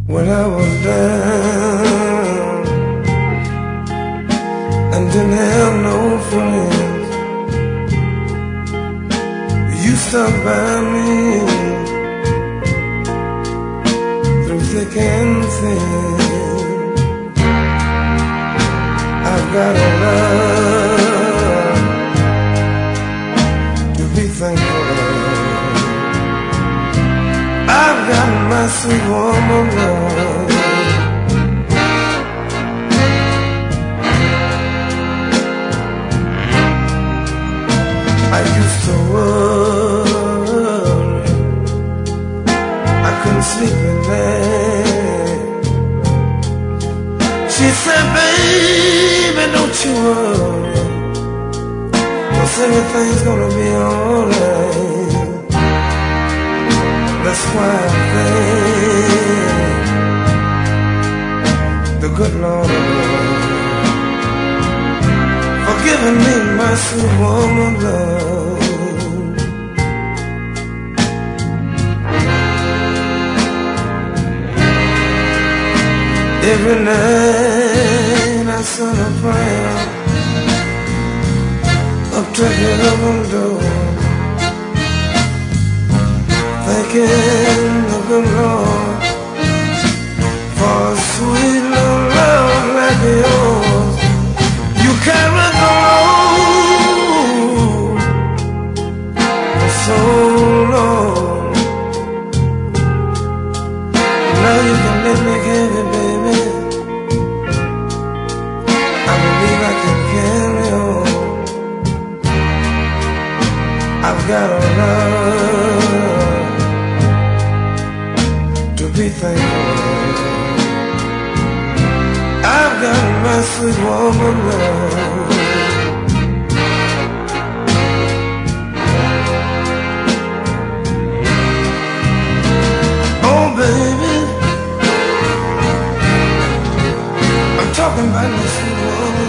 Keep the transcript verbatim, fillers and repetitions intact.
When I was down and didn't have no friends, you stuck by me through thick and thin. I've got a love to be thankful of. I've got my sweet woman love. I used to worry I couldn't sleep at night. She said, baby, don't you worry, 'cause everything's gonna be alright. That's why I thank the good Lord for giving me my sweet woman love. Every night I send a prayer up to the heaven door, thanking the good Lord for a sweet little love like yours. You carried the load for so long. Now you can let me give it, baby. I believe I can carry on. I've got a love to be thankful. I've got my sweet woman love. Oh baby, I'm talking about my sweet woman.